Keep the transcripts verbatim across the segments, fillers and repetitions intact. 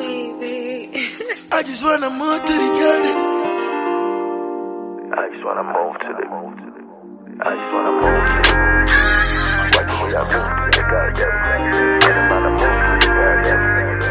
baby. I just wanna move to the garden. I just wanna move to the. I just wanna move to the. Like the way I move to the goddamn. And I'm gonna move to the goddamn.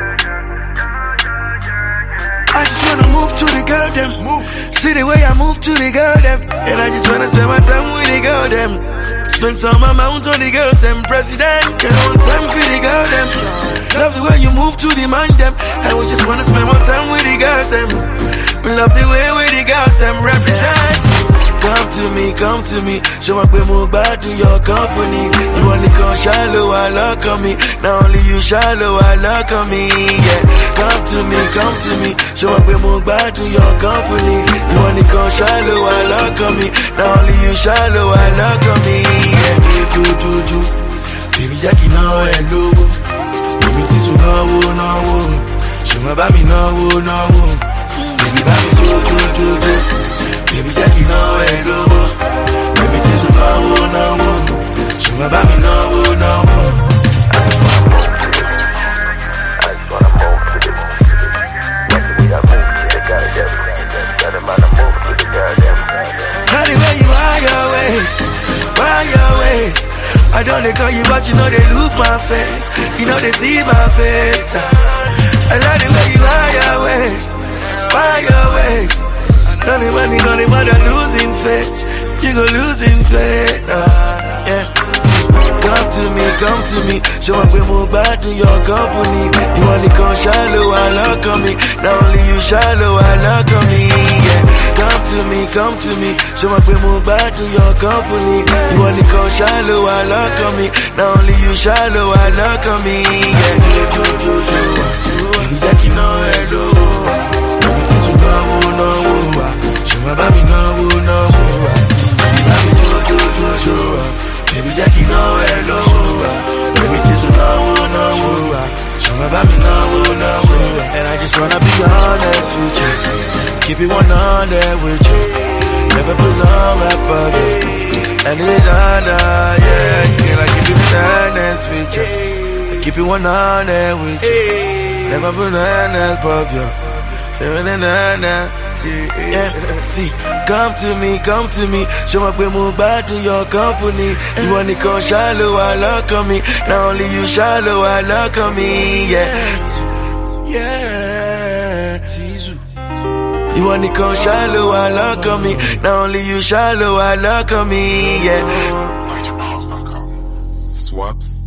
I just wanna move to the garden. Move. See the way I move to the garden. And I just wanna spend my time with the garden. Spend some amount on the girls, them president. Get on time for the girl, them. Love the way you move to the man, them. And we just wanna spend more time with the girls, them. We love the way with the girls, them represent. Come to me, come to me. Show up we move back to your company. You only come shallow, I look on me. Not only you shallow, I look on me. Yeah, come to me, come to me. Show up we move back to your company. You only come shallow, I look on me. Not only you shallow, I look on me. Yeah, do do do. Baby Jackie now hello. Baby Tisu now now. Show me baby now now. Baby baby do do do do. Baby Jackie now hello. Baby Tisu now now. Show me baby now now. I just wanna move to the. Like the way I move to the goddamn. And I'm gonna move to the goddamn. How the way you are your ways, why your ways? I don't they call you, but you know they look my face. You know they see my face. I love the way you are your ways, why your ways? Don't the money, don't the mother losing faith. You go losing faith. Uh, yeah. Come to me, come to me. Show up we move back to your company. You only come shallow, I look on me. Not only you shallow, I look on me. Yeah. Come to me, come to me. Show up we move back to your company. You only come shallow, I look on me. Not only you shallow, I look on me. Yeah. Baby Jackie no hello. Baby Tisu no no. Show me baby no no. Baby do do do do. Baby Jackie no hello. Baby Tisu no no. Show me baby no no. And I just wanna be honest with you. Keep it one hundred with you. Never put on rapper. And it's under, yeah. Can I keep it honest with you? I keep it one hundred with you. Never put on above you. Yeah, see, come to me, come to me. Show up we move back to your company. You only come shallow, I look on me. Not only you shallow, I look on me. Yeah, yeah. You only come shallow, I look on me. Not only you shallow, I look on me. Yeah. Swaps.